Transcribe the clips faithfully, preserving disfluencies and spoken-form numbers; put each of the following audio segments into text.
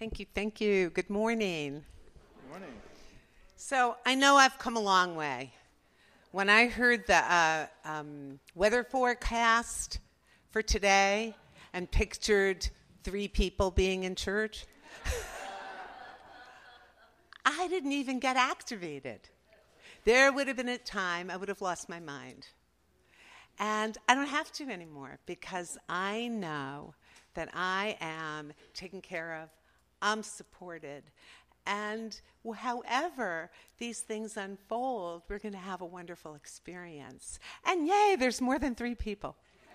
Thank you, thank you. Good morning. Good morning. So I know I've come a long way. When I heard the uh, um, weather forecast for today and pictured three people being in church, I didn't even get activated. There would have been a time I would have lost my mind. And I don't have to anymore because I know that I am taken care of, I'm supported. And however these things unfold, we're going to have a wonderful experience. And yay, there's more than three people.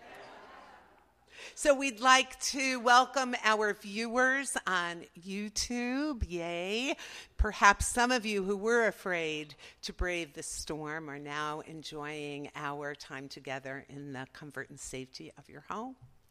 So we'd like to welcome our viewers on YouTube, yay. Perhaps some of you who were afraid to brave the storm are now enjoying our time together in the comfort and safety of your home.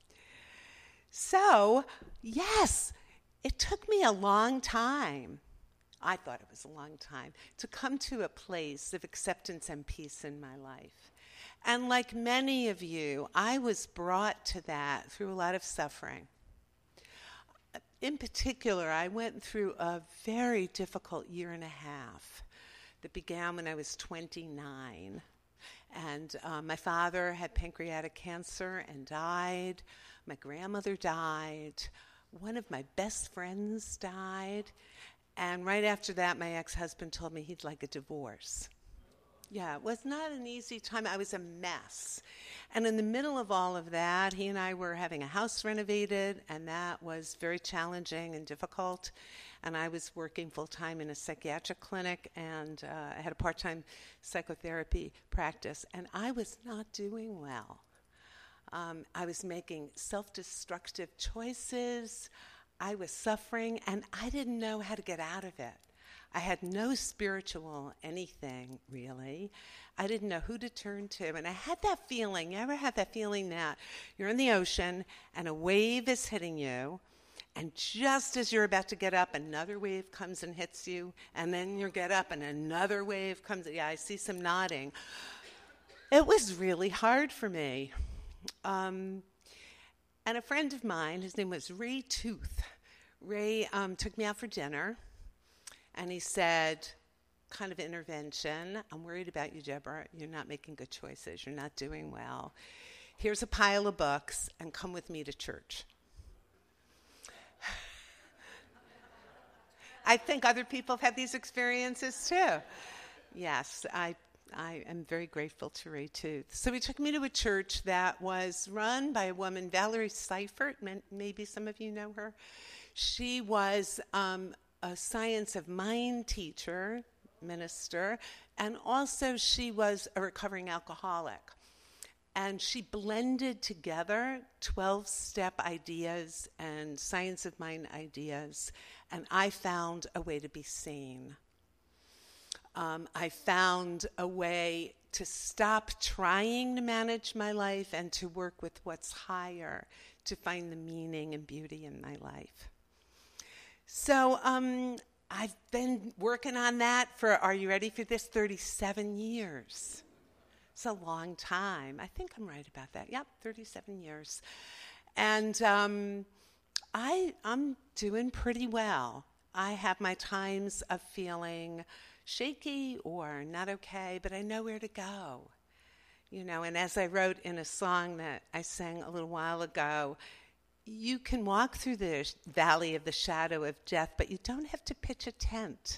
So, yes, it took me a long time, I thought it was a long time, to come to a place of acceptance and peace in my life. And like many of you, I was brought to that through a lot of suffering. In particular, I went through a very difficult year and a half that began when I was twenty-nine. And uh, my father had pancreatic cancer and died. My grandmother died. One of my best friends died. And right after that, my ex-husband told me he'd like a divorce. Yeah, it was not an easy time. I was a mess. And in the middle of all of that, he and I were having a house renovated, and that was very challenging and difficult. And I was working full-time in a psychiatric clinic, and uh, I had a part-time psychotherapy practice, and I was not doing well. Um, I was making self-destructive choices. I was suffering, and I didn't know how to get out of it. I had no spiritual anything, really. I didn't know who to turn to. And I had that feeling, you ever had that feeling that you're in the ocean and a wave is hitting you, and just as you're about to get up, another wave comes and hits you, and then you get up and another wave comes. Yeah, I see some nodding. It was really hard for me. Um, and a friend of mine, his name was Ray Tooth. Ray um, took me out for dinner. And he said, kind of intervention, I'm worried about you, Deborah. You're not making good choices. You're not doing well. Here's a pile of books, and come with me to church. I think other people have had these experiences too. Yes, I I am very grateful to Ray Tooth. So he took me to a church that was run by a woman, Valerie Seifert. Maybe some of you know her. She was Um, a science of mind teacher, minister, and also she was a recovering alcoholic. And she blended together twelve-step ideas and science of mind ideas, and I found a way to be sane. Um, I found a way to stop trying to manage my life and to work with what's higher, to find the meaning and beauty in my life. So um, I've been working on that for, are you ready for this, thirty-seven years. It's a long time. I think I'm right about that. Yep, thirty-seven years. And um, I, I'm doing pretty well. I have my times of feeling shaky or not okay, but I know where to go. You know, and as I wrote in a song that I sang a little while ago, you can walk through the valley of the shadow of death, but you don't have to pitch a tent.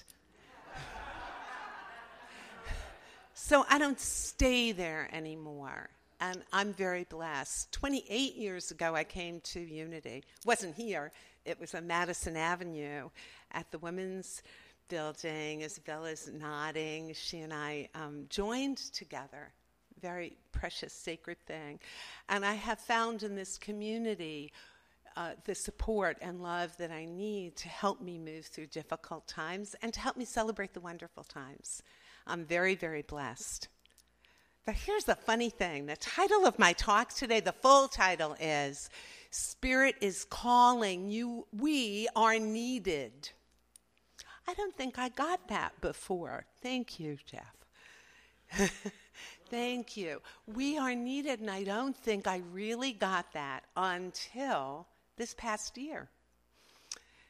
So I don't stay there anymore, and I'm very blessed. twenty-eight years ago, I came to Unity. Wasn't here. It was on Madison Avenue at the Women's Building. Isabella's nodding. She and I um, joined together. Very precious, sacred thing. And I have found in this community Uh, the support and love that I need to help me move through difficult times and to help me celebrate the wonderful times. I'm very, very blessed. But here's the funny thing. The title of my talk today, the full title is, Spirit is Calling You, We Are Needed. I don't think I got that before. Thank you, Jeff. Thank you. We are needed, and I don't think I really got that until this past year.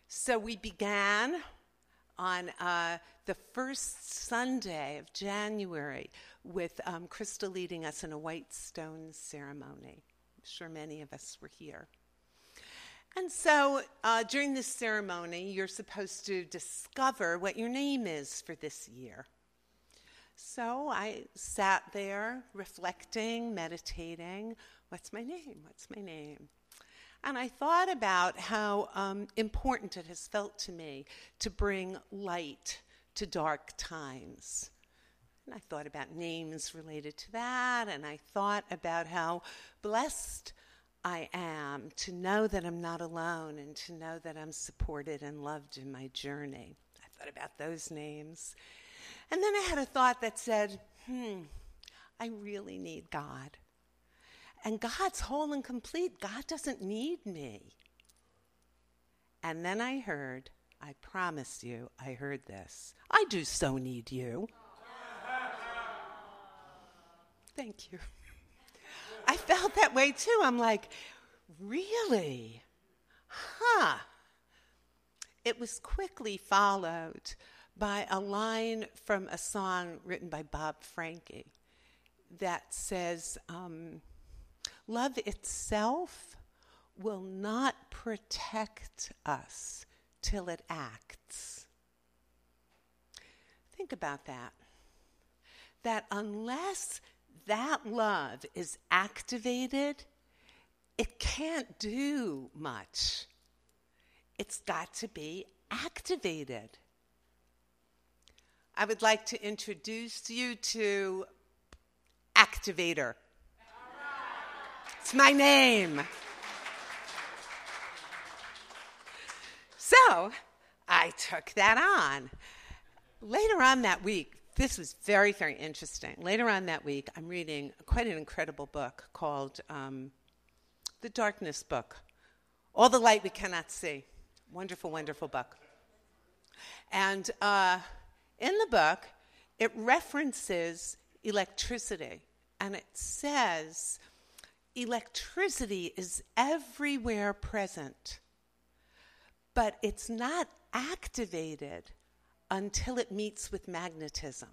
So we began on uh, the first Sunday of January with um, Crystal leading us in a white stone ceremony. I'm sure many of us were here. And so uh, during this ceremony, you're supposed to discover what your name is for this year. So I sat there reflecting, meditating. What's my name? What's my name? And I thought about how um, important it has felt to me to bring light to dark times. And I thought about names related to that, and I thought about how blessed I am to know that I'm not alone and to know that I'm supported and loved in my journey. I thought about those names. And then I had a thought that said, hmm, I really need God. And God's whole and complete. God doesn't need me. And then I heard, I promise you, I heard this. I do so need you. Thank you. I felt that way too. I'm like, really? Huh. It was quickly followed by a line from a song written by Bob Franke that says, um, love itself will not protect us till it acts. Think about that. That unless that love is activated, it can't do much. It's got to be activated. I would like to introduce you to Activator. It's my name. So I took that on. Later on that week, this was very, very interesting. Later on that week, I'm reading quite an incredible book called um, The Darkness Book, All the Light We Cannot See. Wonderful, wonderful book. And uh, in the book, it references electricity, and it says electricity is everywhere present, but it's not activated until it meets with magnetism.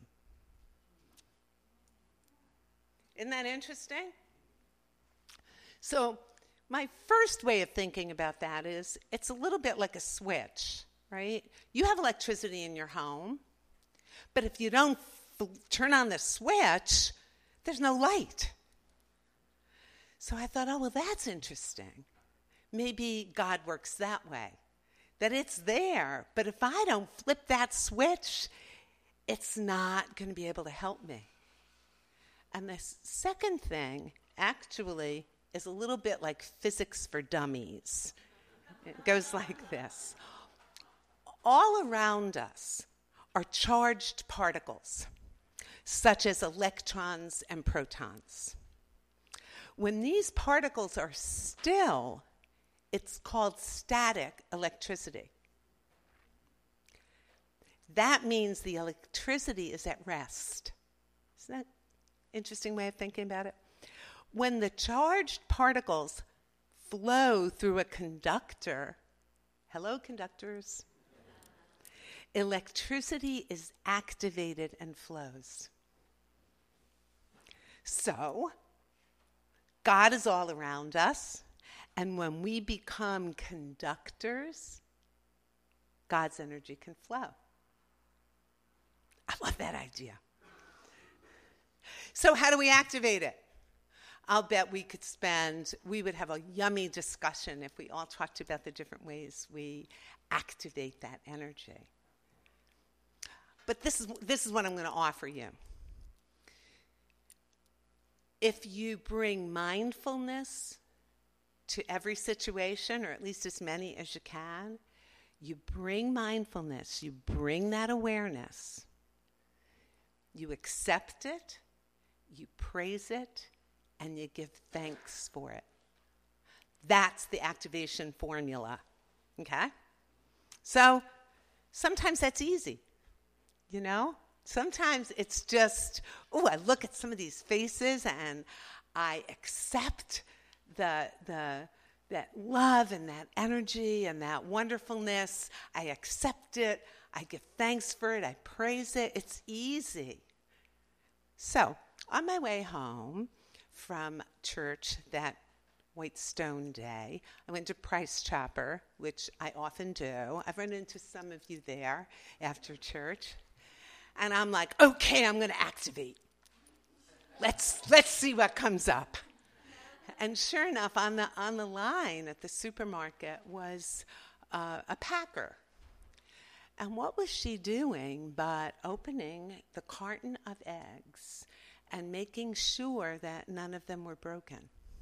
Isn't that interesting? So my first way of thinking about that is it's a little bit like a switch, right? You have electricity in your home, but if you don't f- turn on the switch, there's no light. So I thought, oh, well, that's interesting. Maybe God works that way, that it's there, but if I don't flip that switch, it's not going to be able to help me. And the second thing, actually, is a little bit like physics for dummies. It goes like this. All around us are charged particles, such as electrons and protons. When these particles are still, it's called static electricity. That means the electricity is at rest. Isn't that an interesting way of thinking about it? When the charged particles flow through a conductor, hello conductors, electricity is activated and flows. So, God is all around us, and when we become conductors, God's energy can flow. I love that idea. So how do we activate it? I'll bet we could spend, we would have a yummy discussion if we all talked about the different ways we activate that energy. But this is this is what I'm going to offer you. If you bring mindfulness to every situation, or at least as many as you can, you bring mindfulness, you bring that awareness, you accept it, you praise it, and you give thanks for it. That's the activation formula, okay? So sometimes that's easy, you know? Sometimes it's just, oh, I look at some of these faces and I accept the the that love and that energy and that wonderfulness. I accept it. I give thanks for it. I praise it. It's easy. So on my way home from church that White Stone Day, I went to Price Chopper, which I often do. I've run into some of you there after church. And I'm like, okay, I'm going to activate. Let's let's see what comes up. And sure enough, on the on the line at the supermarket was uh, a packer. And what was she doing but opening the carton of eggs and making sure that none of them were broken?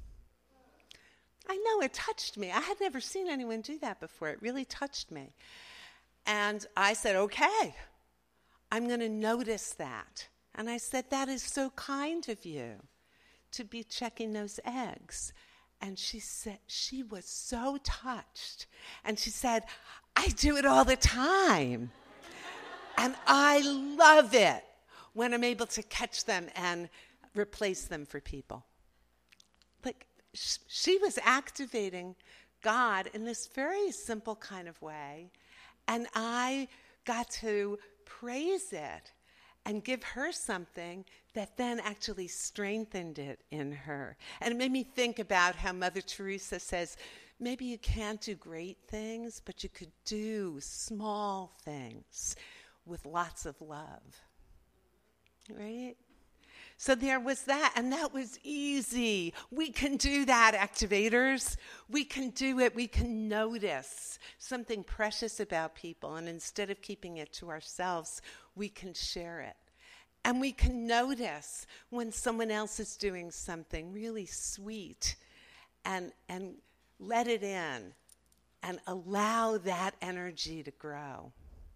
I know, it touched me. I had never seen anyone do that before. It really touched me. And I said, okay, I'm going to notice that. And I said, that is so kind of you to be checking those eggs. And she said, she was so touched. And she said, I do it all the time. And I love it when I'm able to catch them and replace them for people. Like, sh- she was activating God in this very simple kind of way. And I got to praise it and give her something that then actually strengthened it in her. And it made me think about how Mother Teresa says, maybe you can't do great things, but you could do small things with lots of love. Right? So there was that, and that was easy. We can do that, activators. We can do it. We can notice something precious about people, and instead of keeping it to ourselves, we can share it. And we can notice when someone else is doing something really sweet and and let it in and allow that energy to grow.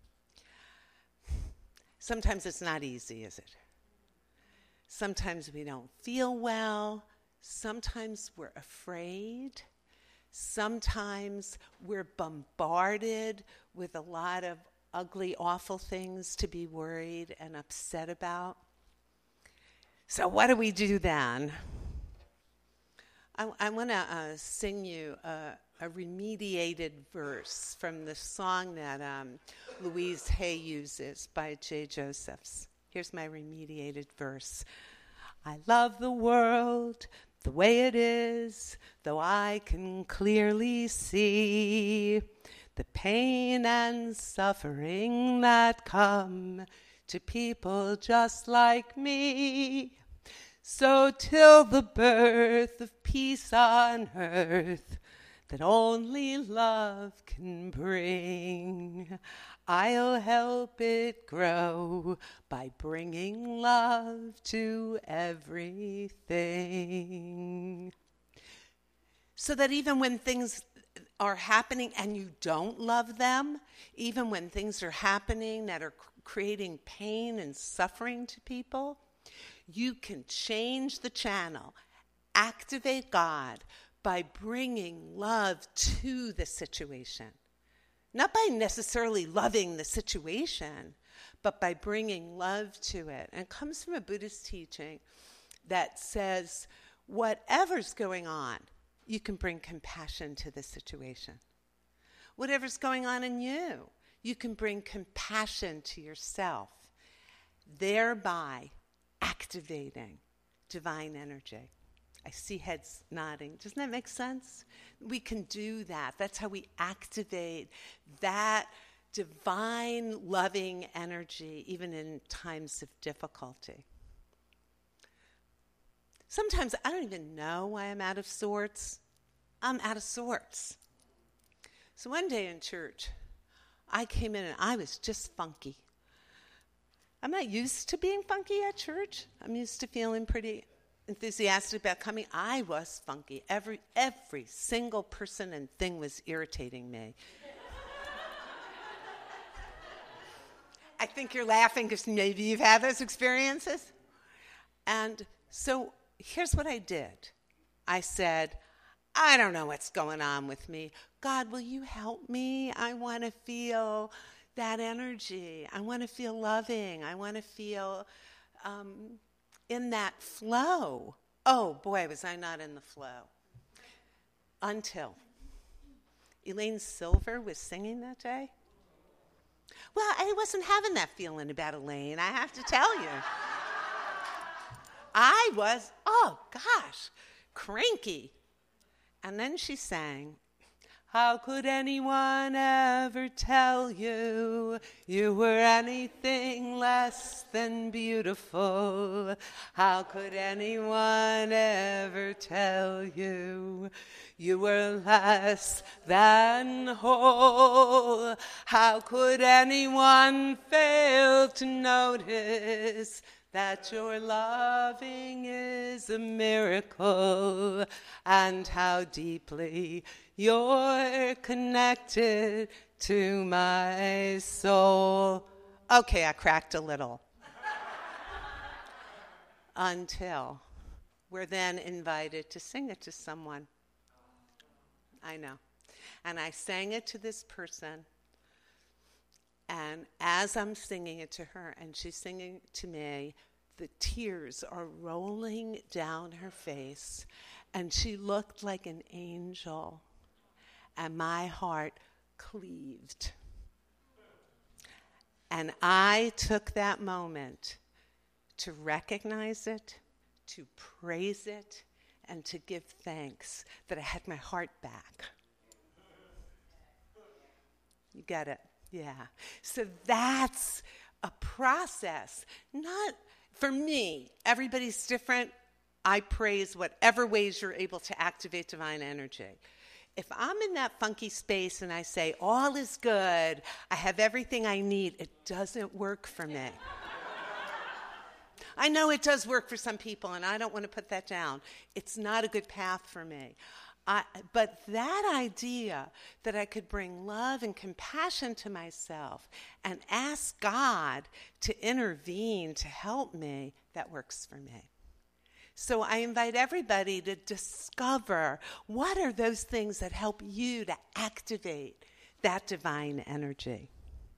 Sometimes it's not easy, is it? Sometimes we don't feel well. Sometimes we're afraid. Sometimes we're bombarded with a lot of ugly, awful things to be worried and upset about. So what do we do then? I, I want to uh, sing you a, a remediated verse from the song that um, Louise Hay uses by Jay Josephs. Here's my remediated verse. I love the world the way it is, though I can clearly see the pain and suffering that come to people just like me. So till the birth of peace on earth that only love can bring, I'll help it grow by bringing love to everything. So that even when things are happening and you don't love them, even when things are happening that are creating pain and suffering to people, you can change the channel, activate God by bringing love to the situation. Not by necessarily loving the situation, but by bringing love to it. And it comes from a Buddhist teaching that says, whatever's going on, you can bring compassion to the situation. Whatever's going on in you, you can bring compassion to yourself, thereby activating divine energy. I see heads nodding. Doesn't that make sense? We can do that. That's how we activate that divine loving energy, even in times of difficulty. Sometimes I don't even know why I'm out of sorts. I'm out of sorts. So one day in church, I came in and I was just funky. I'm not used to being funky at church. I'm used to feeling pretty enthusiastic about coming. I was funky. Every every single person and thing was irritating me. I think you're laughing because maybe you've had those experiences. And so here's what I did. I said, I don't know what's going on with me. God, will you help me? I want to feel that energy. I want to feel loving. I want to feel um, in that flow. Oh, boy, was I not in the flow. Until Elaine Silver was singing that day. Well, I wasn't having that feeling about Elaine, I have to tell you. I was, oh gosh, cranky. And then she sang, "How could anyone ever tell you you were anything less than beautiful? How could anyone ever tell you you were less than whole? How could anyone fail to notice that your loving is a miracle, and how deeply you're connected to my soul?" Okay, I cracked a little. Until we're then invited to sing it to someone. I know. And I sang it to this person. And as I'm singing it to her and she's singing to me, the tears are rolling down her face. And she looked like an angel. And my heart cleaved. And I took that moment to recognize it, to praise it, and to give thanks that I had my heart back. You get it? Yeah. So that's a process. Not, for me, everybody's different. I praise whatever ways you're able to activate divine energy. If I'm in that funky space and I say, all is good, I have everything I need, it doesn't work for me. I know it does work for some people, and I don't want to put that down. It's not a good path for me. I, but that idea that I could bring love and compassion to myself and ask God to intervene to help me, that works for me. So I invite everybody to discover what are those things that help you to activate that divine energy.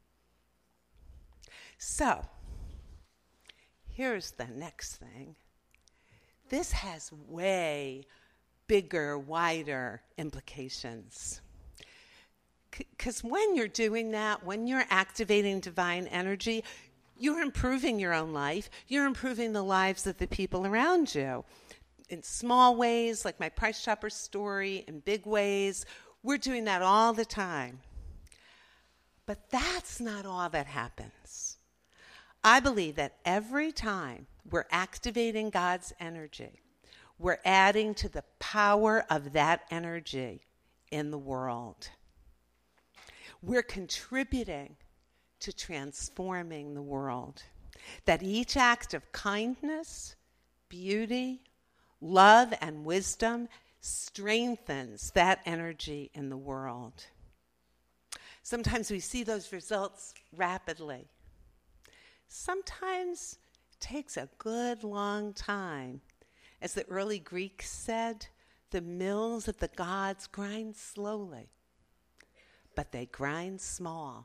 So here's the next thing. This has way bigger, wider implications. Because when you're doing that, when you're activating divine energy, you're improving your own life. You're improving the lives of the people around you. In small ways, like my Price Chopper story, in big ways, we're doing that all the time. But that's not all that happens. I believe that every time we're activating God's energy, we're adding to the power of that energy in the world. We're contributing to transforming the world. That each act of kindness, beauty, love, and wisdom strengthens that energy in the world. Sometimes we see those results rapidly. Sometimes it takes a good long time. As the early Greeks said, the mills of the gods grind slowly, but they grind small.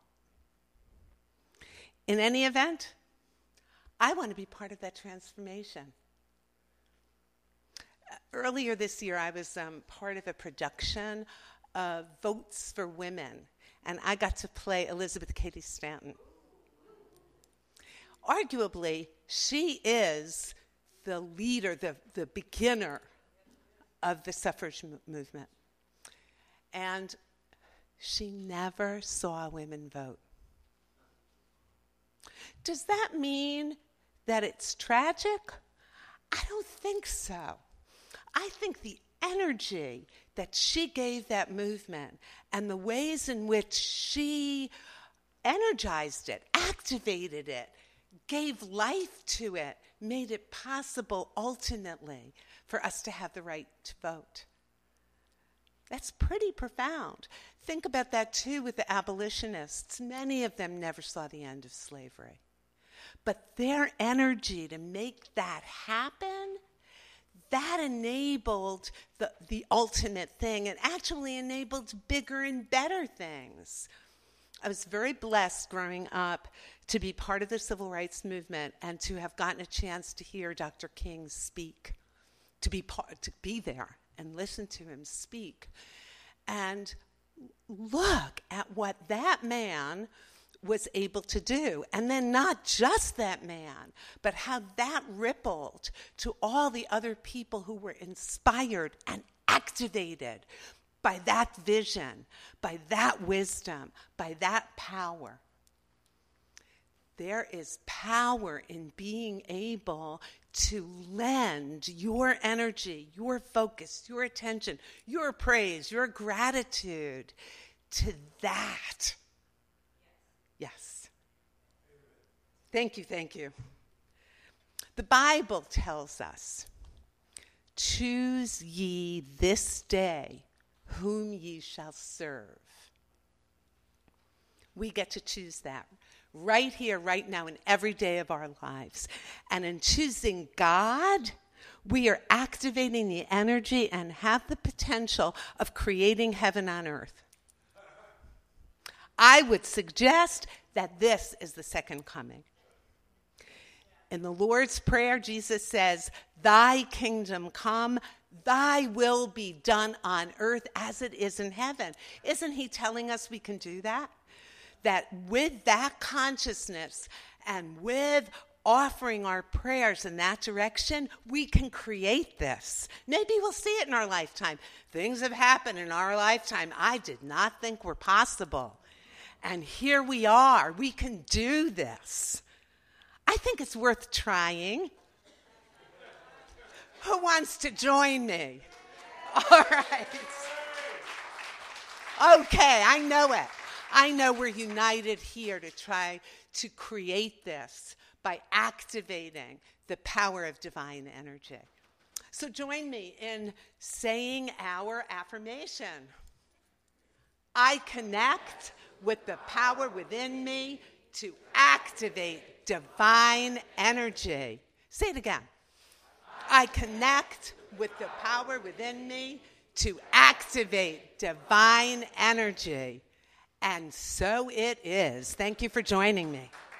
In any event, I want to be part of that transformation. Earlier this year, I was um, part of a production of Votes for Women, and I got to play Elizabeth Cady Stanton. Arguably, she is the leader, the, the beginner of the suffrage m- movement. And she never saw women vote. Does that mean that it's tragic? I don't think so. I think the energy that she gave that movement and the ways in which she energized it, activated it, gave life to it, made it possible ultimately for us to have the right to vote. That's pretty profound. Think about that too with the abolitionists. Many of them never saw the end of slavery. But their energy to make that happen, that enabled the, the ultimate thing and actually enabled bigger and better things. I was very blessed growing up to be part of the civil rights movement and to have gotten a chance to hear Doctor King speak, to be part, to be there and listen to him speak. And look at what that man was able to do. And then not just that man, but how that rippled to all the other people who were inspired and activated by that vision, by that wisdom, by that power. There is power in being able to lend your energy, your focus, your attention, your praise, your gratitude to that. Yes. Thank you, thank you. The Bible tells us, choose ye this day whom ye shall serve. We get to choose that right here, right now, in every day of our lives. And in choosing God, we are activating the energy and have the potential of creating heaven on earth. I would suggest that this is the second coming. In the Lord's Prayer, Jesus says, thy kingdom come, thy will be done on earth as it is in heaven. Isn't he telling us we can do that? That with that consciousness and with offering our prayers in that direction, we can create this. Maybe we'll see it in our lifetime. Things have happened in our lifetime I did not think were possible. And here we are. We can do this. I think it's worth trying. Who wants to join me? All right. Okay, I know it. I know we're united here to try to create this by activating the power of divine energy. So join me in saying our affirmation. I connect with the power within me to activate divine energy. Say it again. I connect with the power within me to activate divine energy. And so it is. Thank you for joining me.